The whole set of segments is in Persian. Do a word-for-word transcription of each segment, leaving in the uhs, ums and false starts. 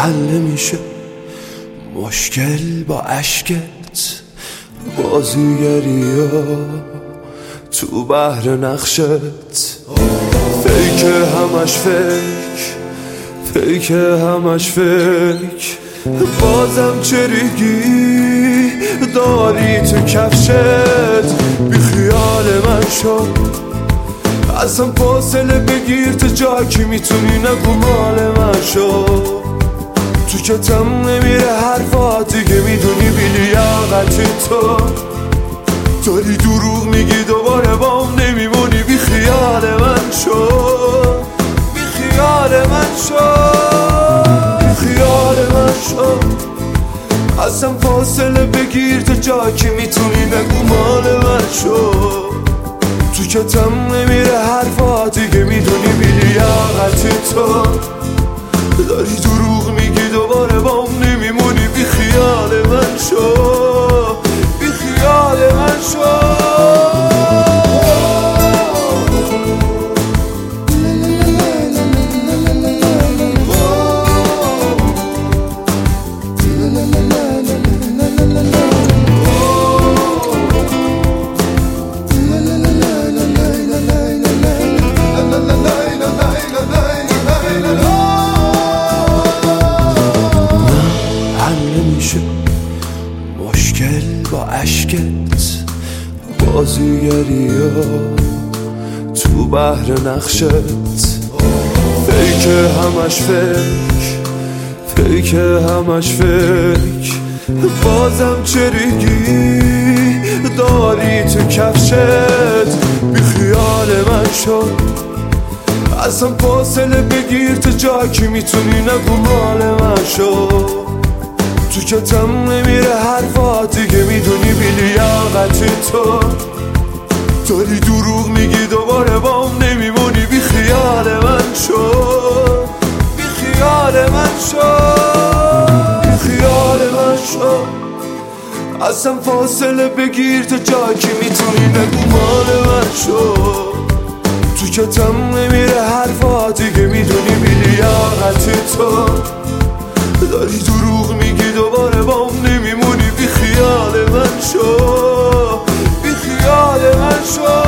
حل نمیشه مشکل با عشقت، بازیگری ها تو بحر نقشت، فیک همش فیک، فیک همش فیک، بازم چریگی داری تو کفشت، بی خیال من شو اصلا فاصله بگیر تا جا که میتونی نگو مال من شو، تو کتم نمیره حرفات دیگه میدونی بی لیاقتی تو داری دروغ میگی دوباره بام نمیمونی، بی خیال من شو، بی خیال من شو، بی خیال من شو، اصلا فاصله بگیر تا جا که میتونی نگو مال من شو، تو کتم نمیره حرفات دیگه میدونی بی لیاقتی تو داری دروغ میگی دوباره بام نمیمونی، بی خیال من شو، بی خیال من شو. مشکل با عشقت، بازیگری ها تو بحر نقشت، فیک همش فیک، فیک همش فیک، بازم چریگی داری تو کفشت، بی خیال من شو اصلا فاصله بگیر تا جا که میتونی نگو مال من شو، تو کتم نمیره حرفات دیگه میدونی بی لیاقتی تو داری دروغ میگی دوباره بام نمیمونی، بی خیال من شو، بی خیال من شو، بی خیال من شو، اصلا فاصله بگیر تا جا که میتونی نگو مال من شو، تو کتم نمیره حرفات دیگه میدونی بی لیاقتی تو داری دروغ میگی دوباره بام نمیمونی، بی خیال من شو، بی خیال من شو.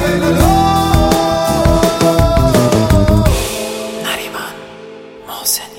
Nariman Mohsen.